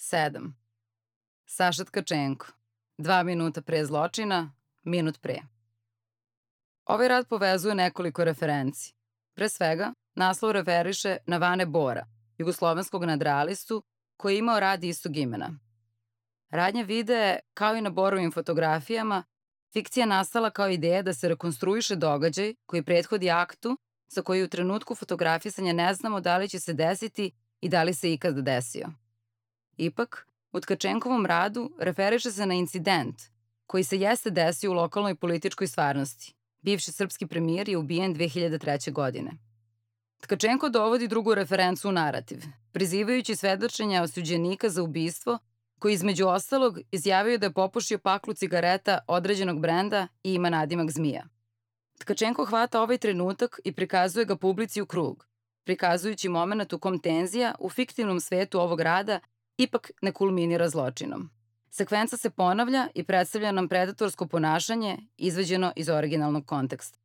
7. Saša Tkačenko. 2 minuta pre zločina, minut pre. Ovaj rad povezuje nekoliko referenci. Pre svega, naslov referiše na Vane Bora, jugoslovenskog nadrealistu koji je imao rad istog imena. Radnja videa, kao i na Borovim fotografijama, fikcija nastala kao ideja da se rekonstruiše događaj koji prethodi aktu za koji u trenutku fotografisanja ne znamo da li će se desiti i da li se ikada desio. Ipak, u Tkačenkovom radu referiše se na incident koji se jeste desio u lokalnoj političkoj stvarnosti. Bivši srpski premijer je ubijen 2003. godine. Tkačenko dovodi drugu referencu u narativ, prizivajući svedočenja osuđenika za ubistvo koji između ostalog izjavio da je popušio paklu cigareta određenog brenda i ima nadimak zmija. Tkačenko hvata ovaj trenutak i prikazuje ga publici u krug, prikazujući moment u kom tenzija u fiktivnom svetu ovog rada ipak ne kulminira zločinom. Sekvenca se ponavlja i predstavlja nam predatorsko ponašanje izvađeno iz originalnog konteksta.